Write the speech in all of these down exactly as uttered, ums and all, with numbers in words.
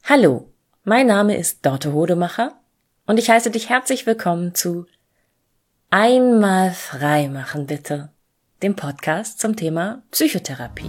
Hallo, mein Name ist Dorte Hodemacher und ich heiße dich herzlich willkommen zu Einmal frei machen bitte, dem Podcast zum Thema Psychotherapie.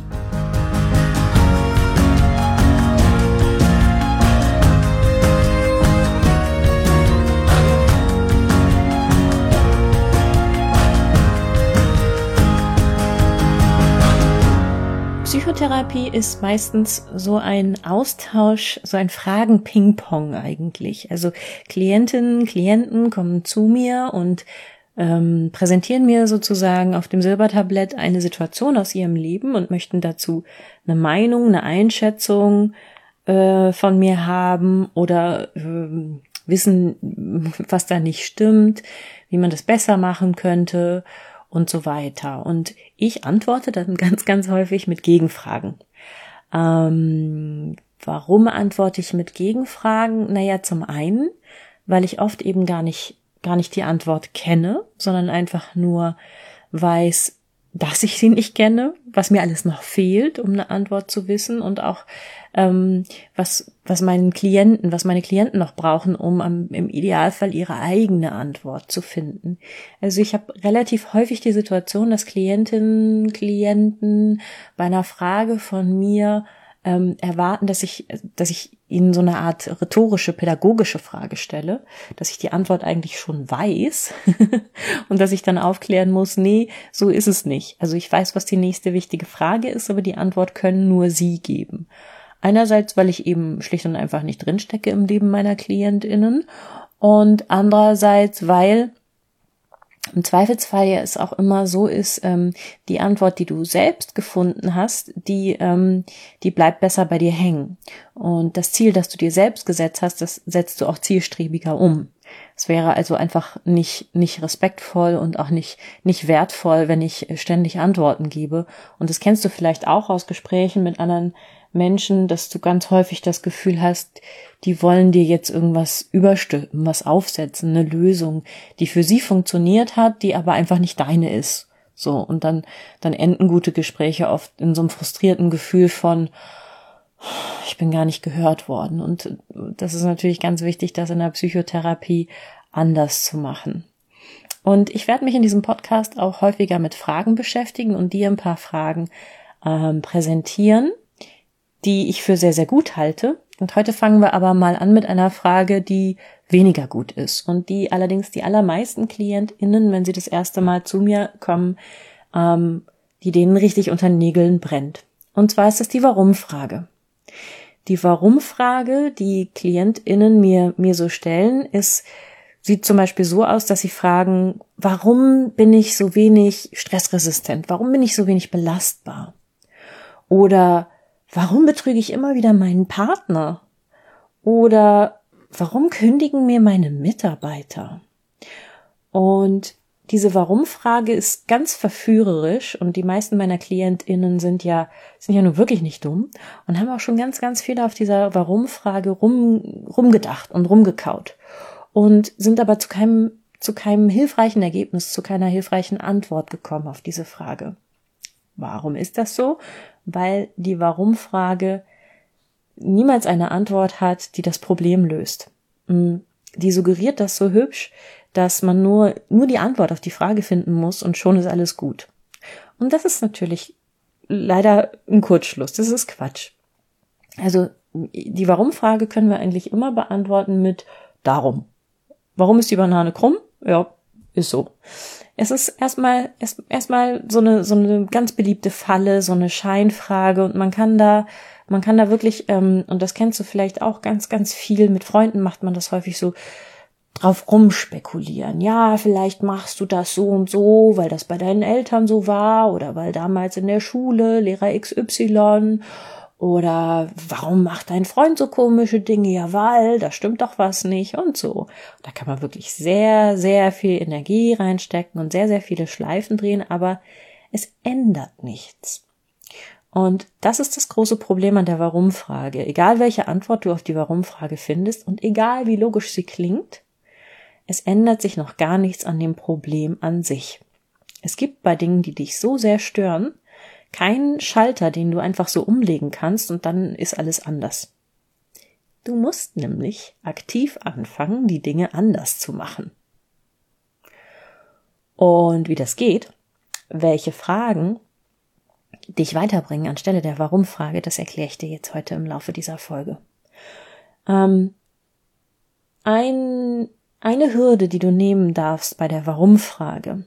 Psychotherapie ist meistens so ein Austausch, so ein Fragen-Ping-Pong eigentlich. Also Klientinnen, Klienten kommen zu mir und ähm, präsentieren mir sozusagen auf dem Silbertablett eine Situation aus ihrem Leben und möchten dazu eine Meinung, eine Einschätzung äh, von mir haben oder äh, wissen, was da nicht stimmt, wie man das besser machen könnte und so weiter. Und ich antworte dann ganz, ganz häufig mit Gegenfragen. Ähm, warum antworte ich mit Gegenfragen? Naja, zum einen, weil ich oft eben gar nicht, gar nicht die Antwort kenne, sondern einfach nur weiß, dass ich sie nicht kenne, was mir alles noch fehlt, um eine Antwort zu wissen und auch ähm, was was meinen Klienten, was meine Klienten noch brauchen, um am, im Idealfall ihre eigene Antwort zu finden. Also ich habe relativ häufig die Situation, dass Klientinnen, Klienten bei einer Frage von mir ähm, erwarten, dass ich dass ich ihnen so eine Art rhetorische, pädagogische Frage stelle, dass ich die Antwort eigentlich schon weiß und dass ich dann aufklären muss, nee, so ist es nicht. Also ich weiß, was die nächste wichtige Frage ist, aber die Antwort können nur Sie geben. Einerseits, weil ich eben schlicht und einfach nicht drinstecke im Leben meiner KlientInnen und andererseits, weil im Zweifelsfall ja es auch immer so ist, ähm, die Antwort, die du selbst gefunden hast, die ähm, die bleibt besser bei dir hängen. Und das Ziel, das du dir selbst gesetzt hast, das setzt du auch zielstrebiger um. Es wäre also einfach nicht nicht respektvoll und auch nicht nicht wertvoll, wenn ich ständig Antworten gebe. Und das kennst du vielleicht auch aus Gesprächen mit anderen Menschen, dass du ganz häufig das Gefühl hast, die wollen dir jetzt irgendwas überstülpen, was aufsetzen, eine Lösung, die für sie funktioniert hat, die aber einfach nicht deine ist. So, und dann dann enden gute Gespräche oft in so einem frustrierten Gefühl von, ich bin gar nicht gehört worden. Und das ist natürlich ganz wichtig, das in der Psychotherapie anders zu machen. Und ich werde mich in diesem Podcast auch häufiger mit Fragen beschäftigen und dir ein paar Fragen ähm, präsentieren, die ich für sehr, sehr gut halte. Und heute fangen wir aber mal an mit einer Frage, die weniger gut ist und die allerdings die allermeisten KlientInnen, wenn sie das erste Mal zu mir kommen, ähm, die denen richtig unter den Nägeln brennt. Und zwar ist es die Warum-Frage. Die Warum-Frage, die KlientInnen mir, mir so stellen, ist, sieht zum Beispiel so aus, dass sie fragen, warum bin ich so wenig stressresistent? Warum bin ich so wenig belastbar? Oder warum betrüge ich immer wieder meinen Partner? Oder warum kündigen mir meine Mitarbeiter? Und diese Warum-Frage ist ganz verführerisch und die meisten meiner KlientInnen sind ja, sind ja nur wirklich nicht dumm und haben auch schon ganz, ganz viel auf dieser Warum-Frage rum, rumgedacht und rumgekaut und sind aber zu keinem, zu keinem hilfreichen Ergebnis, zu keiner hilfreichen Antwort gekommen auf diese Frage. Warum ist das so? Weil die Warum-Frage niemals eine Antwort hat, die das Problem löst. Die suggeriert das so hübsch, dass man nur, nur die Antwort auf die Frage finden muss und schon ist alles gut. Und das ist natürlich leider ein Kurzschluss. Das ist Quatsch. Also die Warum-Frage können wir eigentlich immer beantworten mit darum. Warum ist die Banane krumm? Ja, ist so. Es ist erstmal erst erstmal so eine so eine ganz beliebte Falle, so eine Scheinfrage und man kann da man kann da wirklich ähm, und das kennst du vielleicht auch ganz ganz viel mit Freunden macht man das häufig so drauf rumspekulieren. Ja, vielleicht machst du das so und so, weil das bei deinen Eltern so war oder weil damals in der Schule Lehrer X Y oder warum macht dein Freund so komische Dinge? Ja, weil, da stimmt doch was nicht und so. Da kann man wirklich sehr, sehr viel Energie reinstecken und sehr, sehr viele Schleifen drehen, aber es ändert nichts. Und das ist das große Problem an der Warum-Frage. Egal welche Antwort du auf die Warum-Frage findest und egal wie logisch sie klingt, es ändert sich noch gar nichts an dem Problem an sich. Es gibt bei Dingen, die dich so sehr stören, keinen Schalter, den du einfach so umlegen kannst und dann ist alles anders. Du musst nämlich aktiv anfangen, die Dinge anders zu machen. Und wie das geht, welche Fragen dich weiterbringen anstelle der Warum-Frage, das erkläre ich dir jetzt heute im Laufe dieser Folge. Ähm, ein, eine Hürde, die du nehmen darfst bei der Warum-Frage,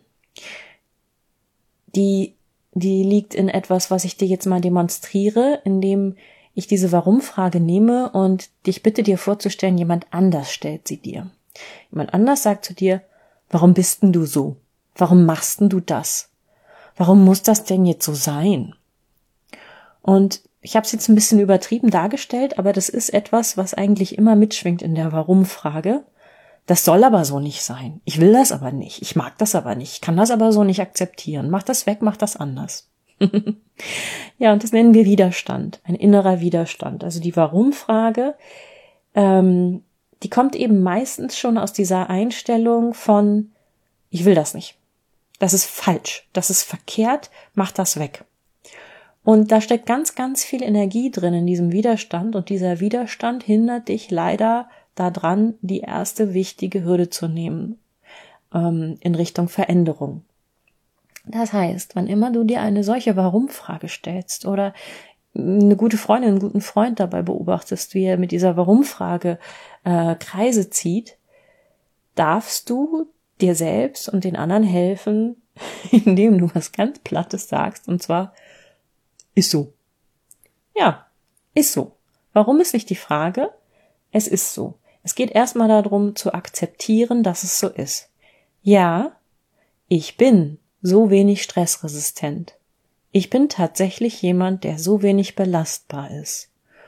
die, die liegt in etwas, was ich dir jetzt mal demonstriere, indem ich diese Warum-Frage nehme und dich bitte dir vorzustellen, jemand anders stellt sie dir. Jemand anders sagt zu dir, warum bist denn du so? Warum machst denn du das? Warum muss das denn jetzt so sein? Und ich habe es jetzt ein bisschen übertrieben dargestellt, aber das ist etwas, was eigentlich immer mitschwingt in der Warum-Frage. Das soll aber so nicht sein. Ich will das aber nicht. Ich mag das aber nicht. Ich kann das aber so nicht akzeptieren. Mach das weg, mach das anders. Ja, und das nennen wir Widerstand, ein innerer Widerstand. Also die Warum-Frage, ähm, die kommt eben meistens schon aus dieser Einstellung von, ich will das nicht. Das ist falsch, das ist verkehrt, mach das weg. Und da steckt ganz, ganz viel Energie drin in diesem Widerstand und dieser Widerstand hindert dich leider daran, die erste wichtige Hürde zu nehmen, ähm, in Richtung Veränderung. Das heißt, wann immer du dir eine solche Warum-Frage stellst oder eine gute Freundin, einen guten Freund dabei beobachtest, wie er mit dieser Warum-Frage äh, Kreise zieht, darfst du dir selbst und den anderen helfen, indem du was ganz Plattes sagst, und zwar, ist so. Ja, ist so. Warum ist nicht die Frage? Es ist so. Es geht erstmal darum, zu akzeptieren, dass es so ist. Ja, ich bin so wenig stressresistent. Ich bin tatsächlich jemand, der so wenig belastbar ist.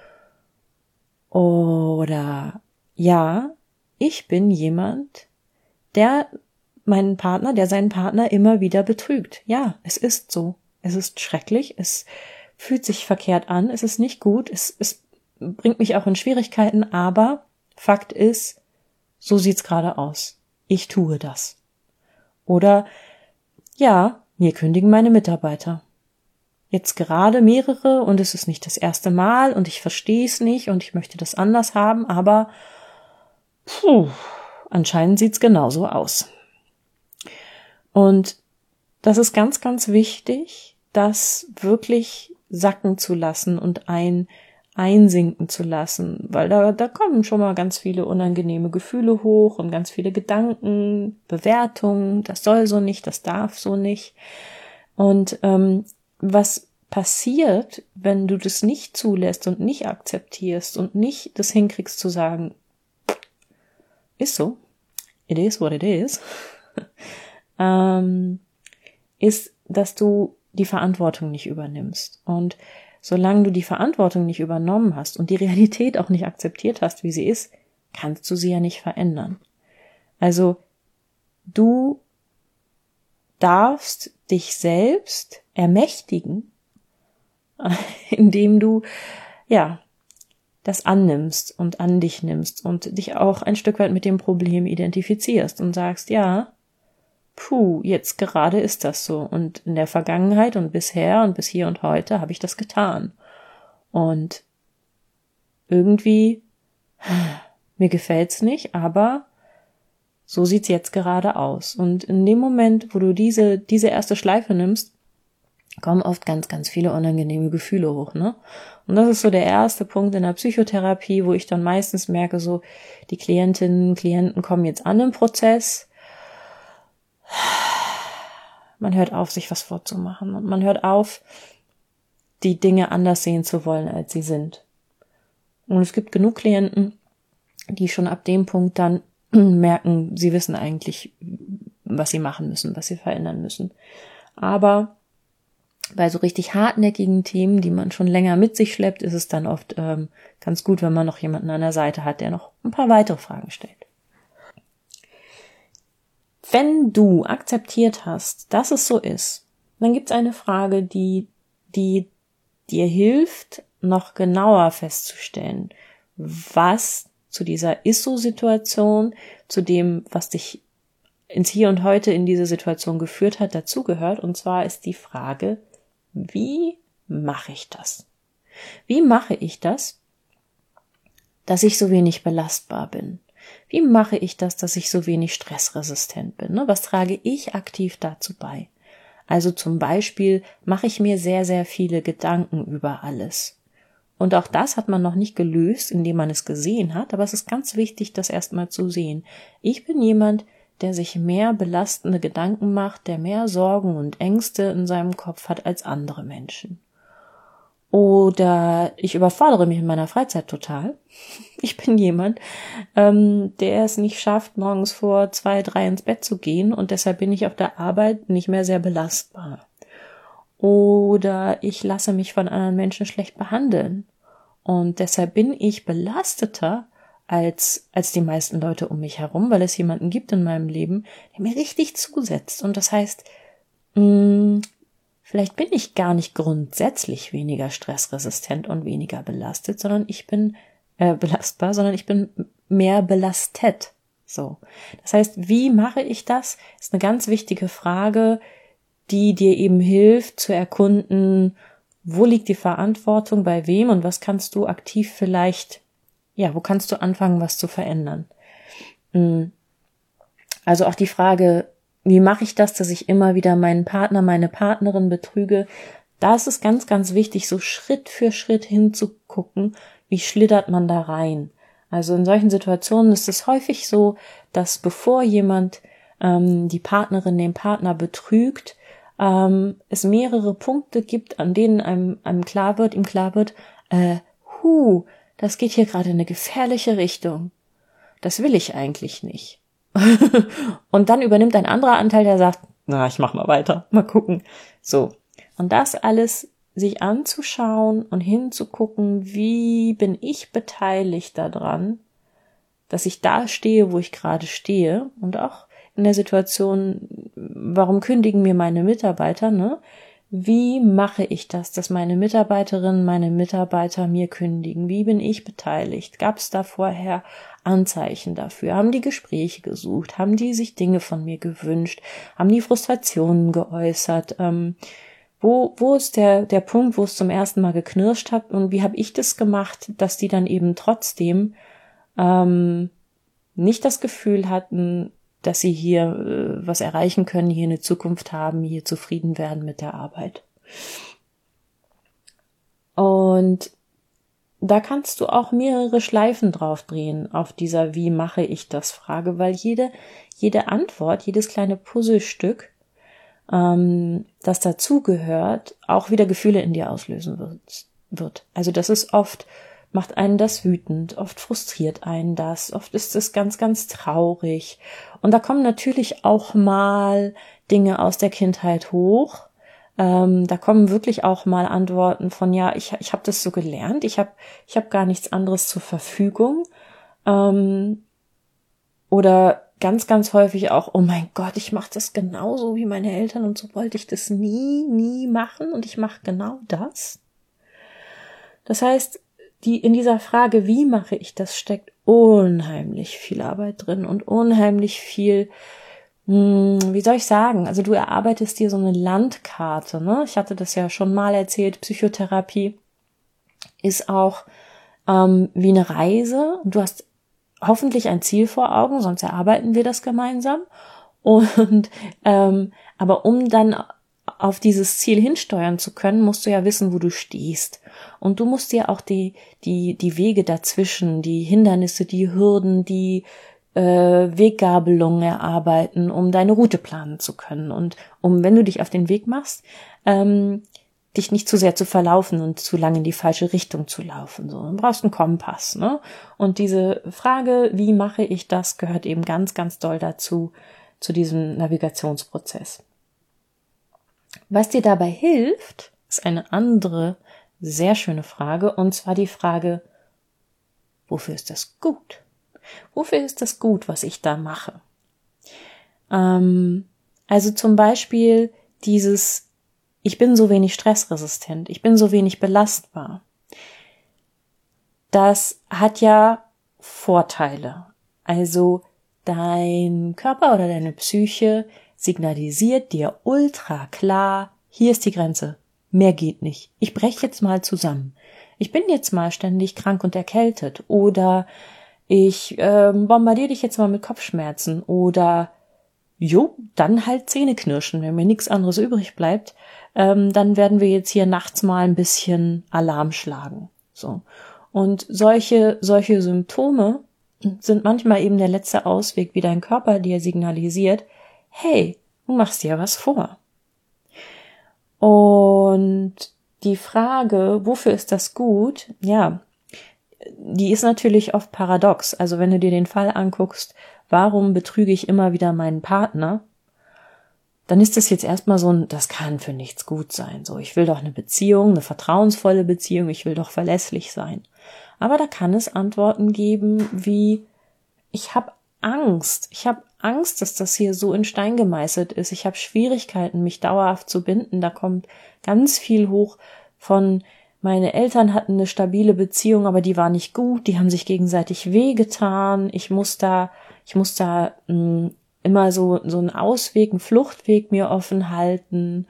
Oder ja, ich bin jemand, der meinen Partner, der seinen Partner immer wieder betrügt. Ja, es ist so. Es ist schrecklich, es fühlt sich verkehrt an, es ist nicht gut, es, es bringt mich auch in Schwierigkeiten, aber Fakt ist, so sieht's gerade aus. Ich tue das. Oder ja, mir kündigen meine Mitarbeiter. Jetzt gerade mehrere und es ist nicht das erste Mal und ich verstehe es nicht und ich möchte das anders haben, aber puh, anscheinend sieht's genauso aus. Und das ist ganz, ganz wichtig, das wirklich sacken zu lassen und ein einsinken zu lassen, weil da, da kommen schon mal ganz viele unangenehme Gefühle hoch und ganz viele Gedanken, Bewertungen, das soll so nicht, das darf so nicht. Und ähm, was passiert, wenn du das nicht zulässt und nicht akzeptierst und nicht das hinkriegst zu sagen, ist so, it is what it is, ähm, ist, dass du die Verantwortung nicht übernimmst. Und solange du die Verantwortung nicht übernommen hast und die Realität auch nicht akzeptiert hast, wie sie ist, kannst du sie ja nicht verändern. Also du darfst dich selbst ermächtigen, indem du ja das annimmst und an dich nimmst und dich auch ein Stück weit mit dem Problem identifizierst und sagst, ja, puh, jetzt gerade ist das so und in der Vergangenheit und bisher und bis hier und heute habe ich das getan und irgendwie mir gefällt's nicht, aber so sieht's jetzt gerade aus und in dem Moment, wo du diese diese erste Schleife nimmst, kommen oft ganz, ganz viele unangenehme Gefühle hoch, ne? Und das ist so der erste Punkt in der Psychotherapie, wo ich dann meistens merke, so die Klientinnen, Klienten kommen jetzt an im Prozess. Man hört auf, sich was vorzumachen und man hört auf, die Dinge anders sehen zu wollen, als sie sind. Und es gibt genug Klienten, die schon ab dem Punkt dann merken, sie wissen eigentlich, was sie machen müssen, was sie verändern müssen. Aber bei so richtig hartnäckigen Themen, die man schon länger mit sich schleppt, ist es dann oft ähm, ganz gut, wenn man noch jemanden an der Seite hat, der noch ein paar weitere Fragen stellt. Wenn du akzeptiert hast, dass es so ist, dann gibt es eine Frage, die, die dir hilft, noch genauer festzustellen, was zu dieser Ist-so-Situation, zu dem, was dich ins Hier und Heute in diese Situation geführt hat, dazugehört. Und zwar ist die Frage, wie mache ich das? Wie mache ich das, dass ich so wenig belastbar bin? Wie mache ich das, dass ich so wenig stressresistent bin? Ne? Was trage ich aktiv dazu bei? Also zum Beispiel mache ich mir sehr, sehr viele Gedanken über alles. Und auch das hat man noch nicht gelöst, indem man es gesehen hat, aber es ist ganz wichtig, das erstmal zu sehen. Ich bin jemand, der sich mehr belastende Gedanken macht, der mehr Sorgen und Ängste in seinem Kopf hat als andere Menschen. Oder ich überfordere mich in meiner Freizeit total. Ich bin jemand, ähm, der es nicht schafft, morgens vor zwei, drei ins Bett zu gehen und deshalb bin ich auf der Arbeit nicht mehr sehr belastbar. Oder ich lasse mich von anderen Menschen schlecht behandeln und deshalb bin ich belasteter als als die meisten Leute um mich herum, weil es jemanden gibt in meinem Leben, der mir richtig zusetzt. Und das heißt, mh, vielleicht bin ich gar nicht grundsätzlich weniger stressresistent und weniger belastet, sondern ich bin äh, belastbar, sondern ich bin mehr belastet. So. Das heißt, wie mache ich das? Ist eine ganz wichtige Frage, die dir eben hilft zu erkunden, wo liegt die Verantwortung, bei wem und was kannst du aktiv vielleicht, ja, wo kannst du anfangen, was zu verändern? Also auch die Frage, wie mache ich das, dass ich immer wieder meinen Partner, meine Partnerin betrüge? Da ist es ganz, ganz wichtig, so Schritt für Schritt hinzugucken, wie schlittert man da rein. Also in solchen Situationen ist es häufig so, dass bevor jemand ähm, die Partnerin den Partner betrügt, ähm, es mehrere Punkte gibt, an denen einem, einem klar wird, ihm klar wird, äh, hu, das geht hier gerade in eine gefährliche Richtung. Das will ich eigentlich nicht. Und dann übernimmt ein anderer Anteil, der sagt, na, ich mach mal weiter, mal gucken. So. Und das alles sich anzuschauen und hinzugucken, wie bin ich beteiligt daran, dass ich da stehe, wo ich gerade stehe und auch in der Situation, warum kündigen mir meine Mitarbeiter, ne? Wie mache ich das, dass meine Mitarbeiterinnen, meine Mitarbeiter mir kündigen? Wie bin ich beteiligt? Gab es da vorher Anzeichen dafür? Haben die Gespräche gesucht? Haben die sich Dinge von mir gewünscht? Haben die Frustrationen geäußert? Ähm, wo, wo ist der, der Punkt, wo es zum ersten Mal geknirscht hat? Und wie habe ich das gemacht, dass die dann eben trotzdem ähm, nicht das Gefühl hatten, dass sie hier äh, was erreichen können, hier eine Zukunft haben, hier zufrieden werden mit der Arbeit. Und da kannst du auch mehrere Schleifen drauf drehen auf dieser Wie mache ich das Frage, weil jede, jede Antwort, jedes kleine Puzzlestück, ähm, das dazugehört, auch wieder Gefühle in dir auslösen wird. wird. Also das ist oft, macht einen das wütend, oft frustriert einen das, oft ist es ganz, ganz traurig. Und da kommen natürlich auch mal Dinge aus der Kindheit hoch. Ähm, da kommen wirklich auch mal Antworten von, ja, ich, ich habe das so gelernt, ich habe ich hab gar nichts anderes zur Verfügung. Ähm, oder ganz, ganz häufig auch, oh mein Gott, ich mache das genauso wie meine Eltern und so wollte ich das nie, nie machen und ich mache genau das. Das heißt, die in dieser Frage, wie mache ich das, steckt unheimlich viel Arbeit drin und unheimlich viel, hm, wie soll ich sagen, also du erarbeitest dir so eine Landkarte, ne? Ich hatte das ja schon mal erzählt, Psychotherapie ist auch ähm, wie eine Reise und du hast hoffentlich ein Ziel vor Augen, sonst erarbeiten wir das gemeinsam und ähm, aber um dann auf dieses Ziel hinsteuern zu können, musst du ja wissen, wo du stehst. Und du musst dir auch die, die, die Wege dazwischen, die Hindernisse, die Hürden, die äh, Weggabelungen erarbeiten, um deine Route planen zu können. Und um, wenn du dich auf den Weg machst, ähm, dich nicht zu sehr zu verlaufen und zu lange in die falsche Richtung zu laufen. So, du brauchst einen Kompass, ne? Und diese Frage, wie mache ich das, gehört eben ganz, ganz doll dazu, zu diesem Navigationsprozess. Was dir dabei hilft, ist eine andere, sehr schöne Frage, und zwar die Frage, wofür ist das gut? Wofür ist das gut, was ich da mache? Ähm, also zum Beispiel dieses, ich bin so wenig stressresistent, ich bin so wenig belastbar. Das hat ja Vorteile. Also dein Körper oder deine Psyche signalisiert dir ultra klar, hier ist die Grenze, mehr geht nicht. Ich breche jetzt mal zusammen. ich bin jetzt mal ständig krank und erkältet oder ich äh, bombardiere dich jetzt mal mit Kopfschmerzen oder jo, dann halt Zähne knirschen, wenn mir nichts anderes übrig bleibt, ähm, dann werden wir jetzt hier nachts mal ein bisschen Alarm schlagen. So. Und solche, solche Symptome sind manchmal eben der letzte Ausweg, wie dein Körper dir signalisiert, hey, du machst dir was vor. Und die Frage, wofür ist das gut? Ja, die ist natürlich oft paradox. Also wenn du dir den Fall anguckst, warum betrüge ich immer wieder meinen Partner? Dann ist das jetzt erstmal so ein, das kann für nichts gut sein. So, ich will doch eine Beziehung, eine vertrauensvolle Beziehung, ich will doch verlässlich sein. Aber da kann es Antworten geben wie, ich habe Angst. Ich habe Angst, dass das hier so in Stein gemeißelt ist. Ich habe Schwierigkeiten, mich dauerhaft zu binden. Da kommt ganz viel hoch von, meine Eltern hatten eine stabile Beziehung, aber die war nicht gut. Die haben sich gegenseitig wehgetan. Ich muss da, ich muss da mh, immer so, so einen Ausweg, einen Fluchtweg mir offen halten.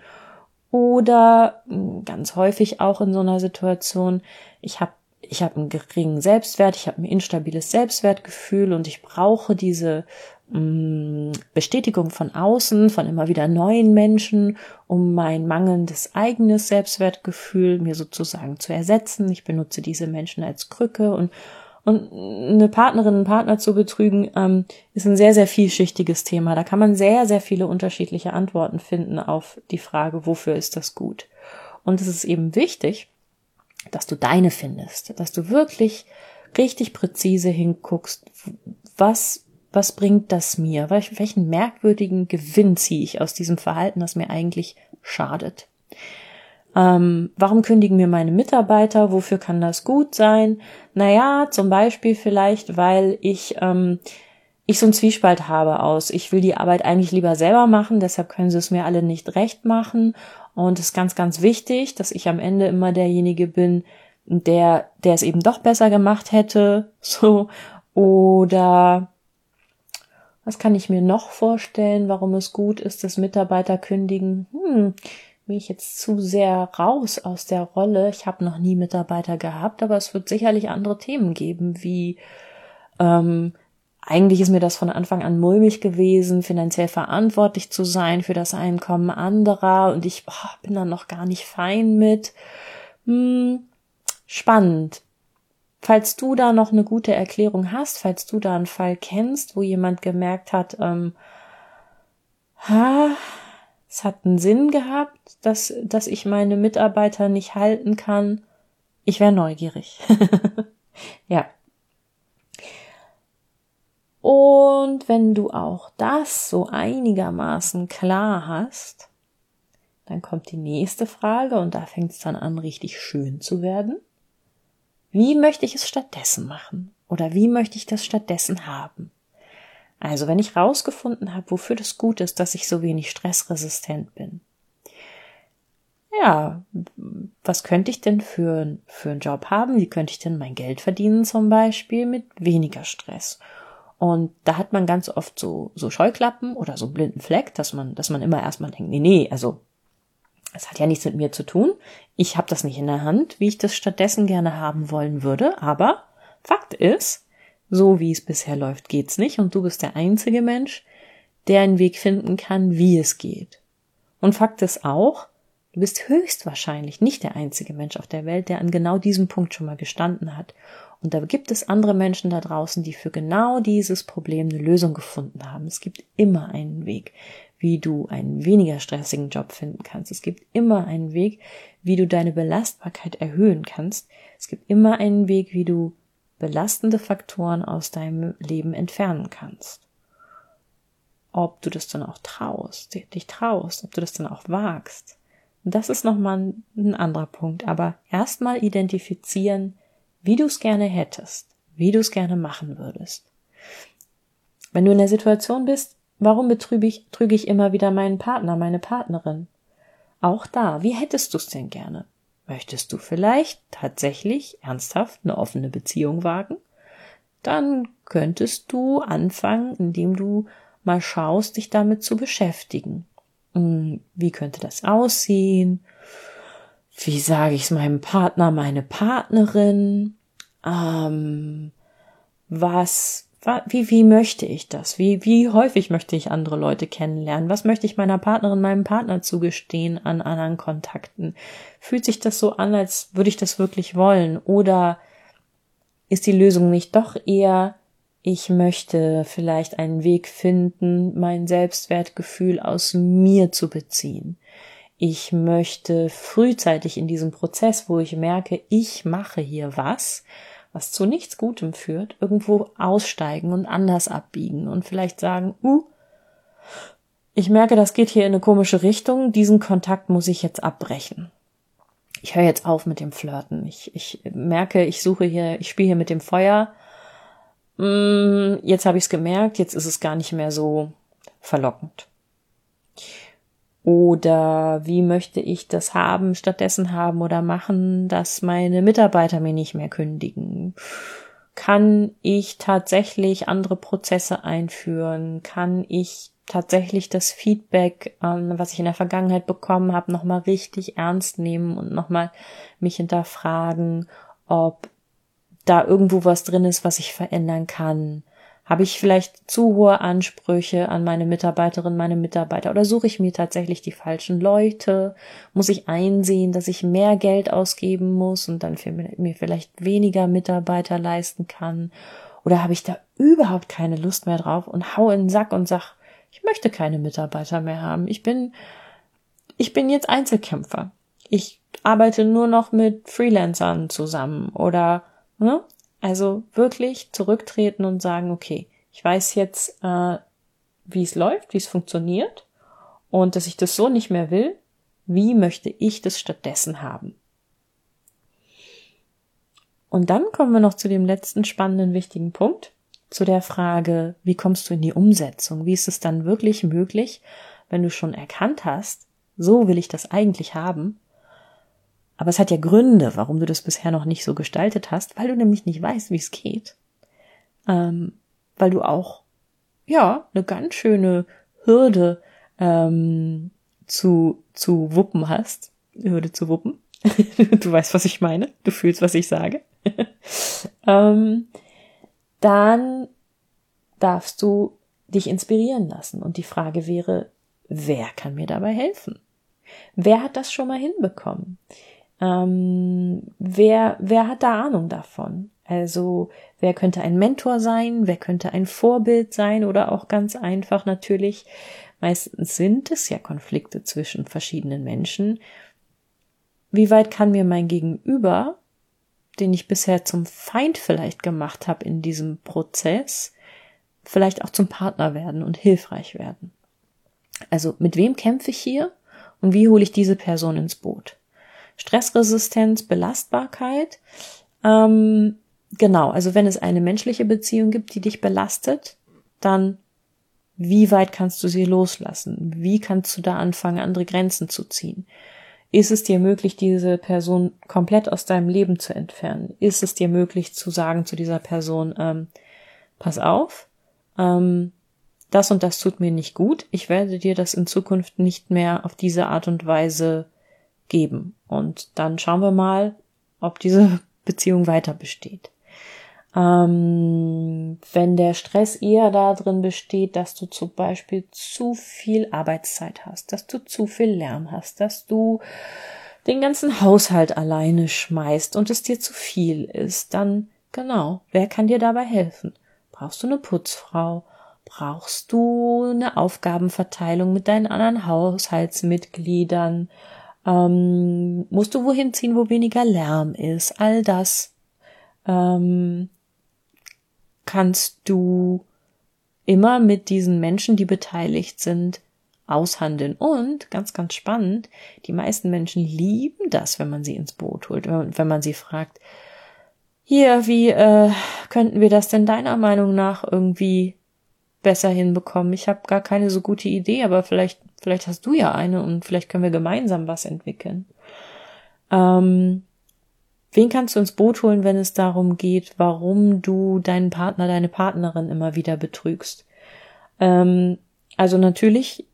Oder mh, ganz häufig auch in so einer Situation, ich habe Ich habe einen geringen Selbstwert, ich habe ein instabiles Selbstwertgefühl und ich brauche diese mh, Bestätigung von außen, von immer wieder neuen Menschen, um mein mangelndes eigenes Selbstwertgefühl mir sozusagen zu ersetzen. Ich benutze diese Menschen als Krücke und und eine Partnerin, einen Partner zu betrügen, ähm, ist ein sehr, sehr vielschichtiges Thema. Da kann man sehr, sehr viele unterschiedliche Antworten finden auf die Frage, wofür ist das gut? Und es ist eben wichtig, dass du deine findest, dass du wirklich richtig präzise hinguckst, was, was bringt das mir? Welchen merkwürdigen Gewinn ziehe ich aus diesem Verhalten, das mir eigentlich schadet? Ähm, warum kündigen mir meine Mitarbeiter? Wofür kann das gut sein? Naja, zum Beispiel vielleicht, weil ich, ähm, ich so einen Zwiespalt habe aus, ich will die Arbeit eigentlich lieber selber machen, deshalb können sie es mir alle nicht recht machen. Und es ist ganz, ganz wichtig, dass ich am Ende immer derjenige bin, der, der es eben doch besser gemacht hätte, so. Oder was kann ich mir noch vorstellen, warum es gut ist, dass Mitarbeiter kündigen? Hm, bin ich jetzt zu sehr raus aus der Rolle. Ich habe noch nie Mitarbeiter gehabt, aber es wird sicherlich andere Themen geben, wie ähm, eigentlich ist mir das von Anfang an mulmig gewesen, finanziell verantwortlich zu sein für das Einkommen anderer und ich oh, bin da noch gar nicht fein mit. Hm, spannend. Falls du da noch eine gute Erklärung hast, falls du da einen Fall kennst, wo jemand gemerkt hat, ähm, ha, es hat einen Sinn gehabt, dass, dass ich meine Mitarbeiter nicht halten kann, ich wäre neugierig. Ja. Und wenn du auch das so einigermaßen klar hast, dann kommt die nächste Frage und da fängt es dann an, richtig schön zu werden. Wie möchte ich es stattdessen machen? Oder wie möchte ich das stattdessen haben? Also wenn ich rausgefunden habe, wofür das gut ist, dass ich so wenig stressresistent bin. Ja, was könnte ich denn für, für einen Job haben? Wie könnte ich denn mein Geld verdienen zum Beispiel mit weniger Stress? Und da hat man ganz oft so, so Scheuklappen oder so einen blinden Fleck, dass man, dass man immer erstmal denkt, nee, nee, also, es hat ja nichts mit mir zu tun. Ich habe das nicht in der Hand, wie ich das stattdessen gerne haben wollen würde. Aber Fakt ist, so wie es bisher läuft, geht's nicht. Und du bist der einzige Mensch, der einen Weg finden kann, wie es geht. Und Fakt ist auch, du bist höchstwahrscheinlich nicht der einzige Mensch auf der Welt, der an genau diesem Punkt schon mal gestanden hat. Und da gibt es andere Menschen da draußen, die für genau dieses Problem eine Lösung gefunden haben. Es gibt immer einen Weg, wie du einen weniger stressigen Job finden kannst. Es gibt immer einen Weg, wie du deine Belastbarkeit erhöhen kannst. Es gibt immer einen Weg, wie du belastende Faktoren aus deinem Leben entfernen kannst. Ob du das dann auch traust, dich traust, ob du das dann auch wagst. Und das ist nochmal ein anderer Punkt. Aber erstmal identifizieren, wie du es gerne hättest, wie du es gerne machen würdest. Wenn du in der Situation bist, warum betrüge ich, trüge ich immer wieder meinen Partner, meine Partnerin? Auch da, wie hättest du es denn gerne? Möchtest du vielleicht tatsächlich ernsthaft eine offene Beziehung wagen? Dann könntest du anfangen, indem du mal schaust, dich damit zu beschäftigen. Wie könnte das aussehen? wie sage ich es meinem Partner, meine Partnerin, ähm, was, wie, wie möchte ich das? Wie, wie häufig möchte ich andere Leute kennenlernen? Was möchte ich meiner Partnerin, meinem Partner zugestehen an anderen Kontakten? Fühlt sich das so an, als würde ich das wirklich wollen? Oder ist die Lösung nicht doch eher, ich möchte vielleicht einen Weg finden, mein Selbstwertgefühl aus mir zu beziehen? Ich möchte frühzeitig in diesem Prozess, wo ich merke, ich mache hier was, was zu nichts Gutem führt, irgendwo aussteigen und anders abbiegen und vielleicht sagen, uh, ich merke, das geht hier in eine komische Richtung, diesen Kontakt muss ich jetzt abbrechen. Ich höre jetzt auf mit dem Flirten. Ich, ich merke, ich suche hier, ich spiele hier mit dem Feuer. Jetzt habe ich es gemerkt, jetzt ist es gar nicht mehr so verlockend. Oder wie möchte ich das haben, stattdessen haben oder machen, dass meine Mitarbeiter mir nicht mehr kündigen? Kann ich tatsächlich andere Prozesse einführen? Kann ich tatsächlich das Feedback, ähm, was ich in der Vergangenheit bekommen habe, nochmal richtig ernst nehmen und nochmal mich hinterfragen, ob da irgendwo was drin ist, was ich verändern kann? Habe ich vielleicht zu hohe Ansprüche an meine Mitarbeiterinnen, meine Mitarbeiter oder suche ich mir tatsächlich die falschen Leute? Muss ich einsehen, dass ich mehr Geld ausgeben muss und dann für mir vielleicht weniger Mitarbeiter leisten kann? Oder habe ich da überhaupt keine Lust mehr drauf und hau in den Sack und sag, ich möchte keine Mitarbeiter mehr haben. Ich bin, ich bin jetzt Einzelkämpfer. Ich arbeite nur noch mit Freelancern zusammen oder, ne? Also wirklich zurücktreten und sagen, okay, ich weiß jetzt, äh, wie es läuft, wie es funktioniert und dass ich das so nicht mehr will. Wie möchte ich das stattdessen haben? Und dann kommen wir noch zu dem letzten spannenden, wichtigen Punkt, zu der Frage, wie kommst du in die Umsetzung? Wie ist es dann wirklich möglich, wenn du schon erkannt hast, so will ich das eigentlich haben? Aber es hat ja Gründe, warum du das bisher noch nicht so gestaltet hast, weil du nämlich nicht weißt, wie es geht. Ähm, weil du auch, ja, eine ganz schöne Hürde ähm, zu, zu wuppen hast. Hürde zu wuppen. Du weißt, was ich meine. Du fühlst, was ich sage. ähm, dann darfst du dich inspirieren lassen. Und die Frage wäre, wer kann mir dabei helfen? Wer hat das schon mal hinbekommen? Ähm, wer, wer hat da Ahnung davon? Also, wer könnte ein Mentor sein? Wer könnte ein Vorbild sein? Oder auch ganz einfach natürlich, meistens sind es ja Konflikte zwischen verschiedenen Menschen. Wie weit kann mir mein Gegenüber, den ich bisher zum Feind vielleicht gemacht habe in diesem Prozess, vielleicht auch zum Partner werden und hilfreich werden? Also, mit wem kämpfe ich hier und wie hole ich diese Person ins Boot? Stressresistenz, Belastbarkeit. Ähm, genau, also wenn es eine menschliche Beziehung gibt, die dich belastet, dann wie weit kannst du sie loslassen? Wie kannst du da anfangen, andere Grenzen zu ziehen? Ist es dir möglich, diese Person komplett aus deinem Leben zu entfernen? Ist es dir möglich zu sagen zu dieser Person, ähm, pass auf, ähm, das und das tut mir nicht gut, ich werde dir das in Zukunft nicht mehr auf diese Art und Weise geben. Und dann schauen wir mal, ob diese Beziehung weiter besteht. Ähm, wenn der Stress eher darin besteht, dass du zum Beispiel zu viel Arbeitszeit hast, dass du zu viel Lärm hast, dass du den ganzen Haushalt alleine schmeißt und es dir zu viel ist, dann genau, wer kann dir dabei helfen? Brauchst du eine Putzfrau? Brauchst du eine Aufgabenverteilung mit deinen anderen Haushaltsmitgliedern? Ähm, musst du wohin ziehen, wo weniger Lärm ist? All das ähm, kannst du immer mit diesen Menschen, die beteiligt sind, aushandeln. Und, ganz, ganz spannend, die meisten Menschen lieben das, wenn man sie ins Boot holt, wenn man sie fragt, hier, wie äh, könnten wir das denn deiner Meinung nach irgendwie besser hinbekommen? Ich habe gar keine so gute Idee, aber vielleicht vielleicht hast du ja eine und vielleicht können wir gemeinsam was entwickeln. Ähm, wen kannst du ins Boot holen, wenn es darum geht, warum du deinen Partner, deine Partnerin immer wieder betrügst? Ähm, also natürlich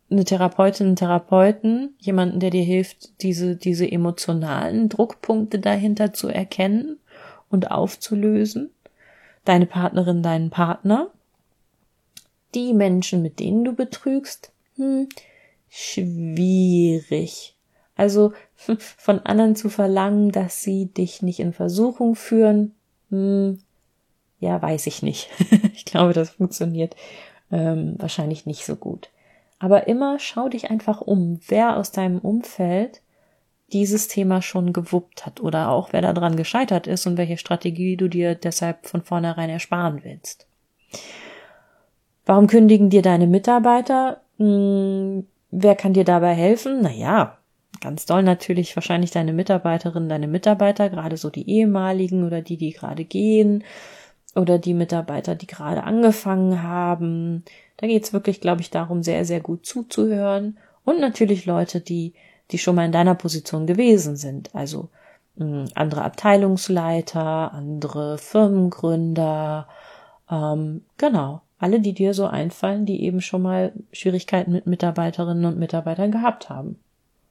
eine Therapeutin, einen Therapeuten, jemanden, der dir hilft, diese, diese emotionalen Druckpunkte dahinter zu erkennen und aufzulösen. Deine Partnerin, deinen Partner. Die Menschen, mit denen du betrügst, hm, schwierig. Also von anderen zu verlangen, dass sie dich nicht in Versuchung führen, hm, ja, weiß ich nicht. Ich glaube, das funktioniert ähm, wahrscheinlich nicht so gut. Aber immer schau dich einfach um, wer aus deinem Umfeld dieses Thema schon gewuppt hat oder auch wer daran gescheitert ist und welche Strategie du dir deshalb von vornherein ersparen willst. Warum kündigen dir deine Mitarbeiter? Hm, wer kann dir dabei helfen? Naja, ganz doll natürlich wahrscheinlich deine Mitarbeiterinnen, deine Mitarbeiter, gerade so die ehemaligen oder die, die gerade gehen oder die Mitarbeiter, die gerade angefangen haben. Da geht's wirklich, glaube ich, darum, sehr, sehr gut zuzuhören. Und natürlich Leute, die die schon mal in deiner Position gewesen sind. Also mh, andere Abteilungsleiter, andere Firmengründer, ähm, genau. Alle, die dir so einfallen, die eben schon mal Schwierigkeiten mit Mitarbeiterinnen und Mitarbeitern gehabt haben.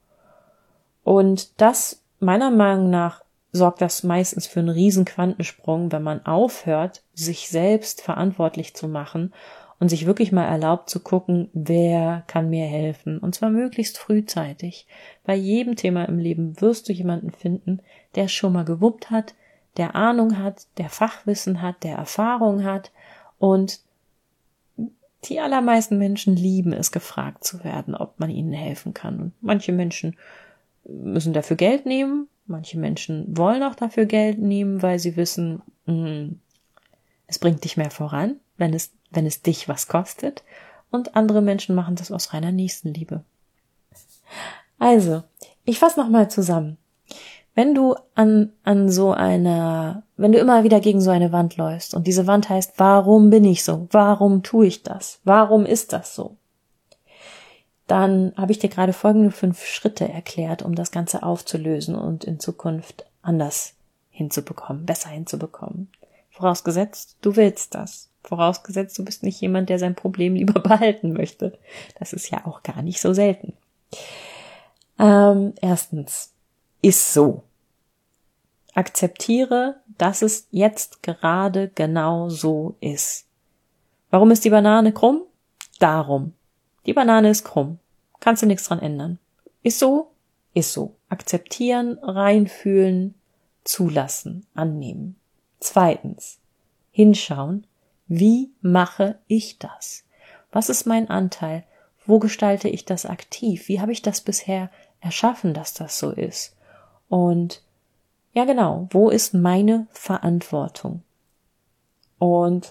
Und das, meiner Meinung nach, sorgt das meistens für einen riesen Quantensprung, wenn man aufhört, sich selbst verantwortlich zu machen und sich wirklich mal erlaubt zu gucken, wer kann mir helfen. Und zwar möglichst frühzeitig. Bei jedem Thema im Leben wirst du jemanden finden, der es schon mal gewuppt hat, der Ahnung hat, der Fachwissen hat, der Erfahrung hat. Und die allermeisten Menschen lieben es, gefragt zu werden, ob man ihnen helfen kann. Und manche Menschen müssen dafür Geld nehmen, manche Menschen wollen auch dafür Geld nehmen, weil sie wissen, mh, es bringt dich mehr voran, wenn es, wenn es dich was kostet. Und andere Menschen machen das aus reiner Nächstenliebe. Also, ich fasse nochmal zusammen. Wenn du an, an so einer, wenn du immer wieder gegen so eine Wand läufst und diese Wand heißt, warum bin ich so? Warum tue ich das? Warum ist das so? Dann habe ich dir gerade folgende fünf Schritte erklärt, um das Ganze aufzulösen und in Zukunft anders hinzubekommen, besser hinzubekommen. Vorausgesetzt, du willst das. Vorausgesetzt, du bist nicht jemand, der sein Problem lieber behalten möchte. Das ist ja auch gar nicht so selten. Ähm, erstens, ist so. Akzeptiere, dass es jetzt gerade genau so ist. Warum ist die Banane krumm? Darum. Die Banane ist krumm. Kannst du nichts dran ändern. Ist so? Ist so. Akzeptieren, reinfühlen, zulassen, annehmen. Zweitens. Hinschauen. Wie mache ich das? Was ist mein Anteil? Wo gestalte ich das aktiv? Wie habe ich das bisher erschaffen, dass das so ist? Und ja genau, wo ist meine Verantwortung? Und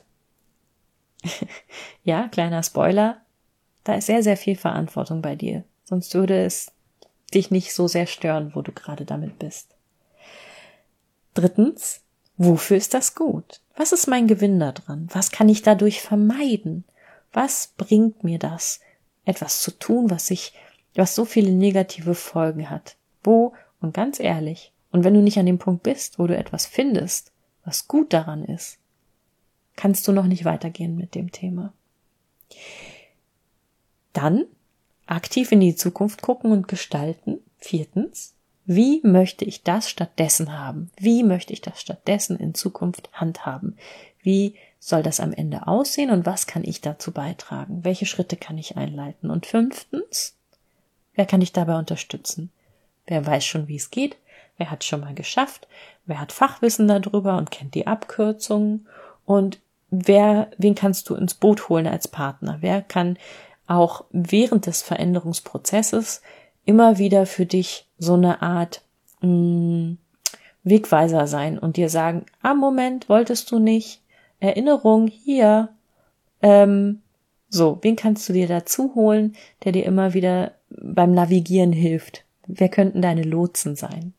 ja, kleiner Spoiler, da ist sehr, sehr viel Verantwortung bei dir. Sonst würde es dich nicht so sehr stören, wo du gerade damit bist. Drittens, wofür ist das gut? Was ist mein Gewinn daran? Was kann ich dadurch vermeiden? Was bringt mir das, etwas zu tun, was sich, was so viele negative Folgen hat? Wo, und ganz ehrlich, und wenn du nicht an dem Punkt bist, wo du etwas findest, was gut daran ist, kannst du noch nicht weitergehen mit dem Thema. Dann aktiv in die Zukunft gucken und gestalten. Viertens, wie möchte ich das stattdessen haben? Wie möchte ich das stattdessen in Zukunft handhaben? Wie soll das am Ende aussehen und was kann ich dazu beitragen? Welche Schritte kann ich einleiten? Und fünftens, wer kann dich dabei unterstützen? Wer weiß schon, wie es geht? Wer hat schon mal geschafft? Wer hat Fachwissen darüber und kennt die Abkürzungen? Und wer, wen kannst du ins Boot holen als Partner? Wer kann auch während des Veränderungsprozesses immer wieder für dich so eine Art mh, Wegweiser sein und dir sagen, ah, Moment, wolltest du nicht? Erinnerung, hier. Ähm, so, wen kannst du dir dazu holen, der dir immer wieder beim Navigieren hilft? Wer könnten deine Lotsen sein?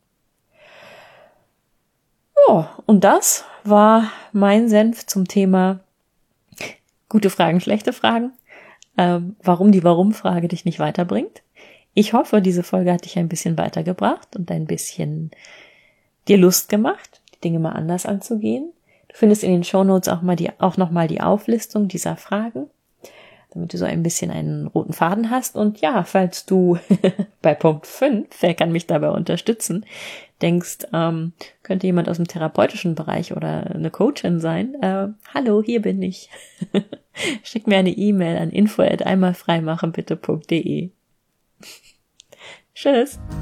Oh, und das war mein Senf zum Thema gute Fragen, schlechte Fragen. Ähm, warum die Warum-Frage dich nicht weiterbringt. Ich hoffe, diese Folge hat dich ein bisschen weitergebracht und ein bisschen dir Lust gemacht, die Dinge mal anders anzugehen. Du findest in den Shownotes auch mal die, auch nochmal die Auflistung dieser Fragen. damit du so ein bisschen einen roten Faden hast. Und ja, falls du bei Punkt fünf, wer kann mich dabei unterstützen, denkst, ähm, könnte jemand aus dem therapeutischen Bereich oder eine Coachin sein, äh, hallo, hier bin ich. Schick mir eine E-Mail an info at einmalfreimachenbitte punkt de. Tschüss.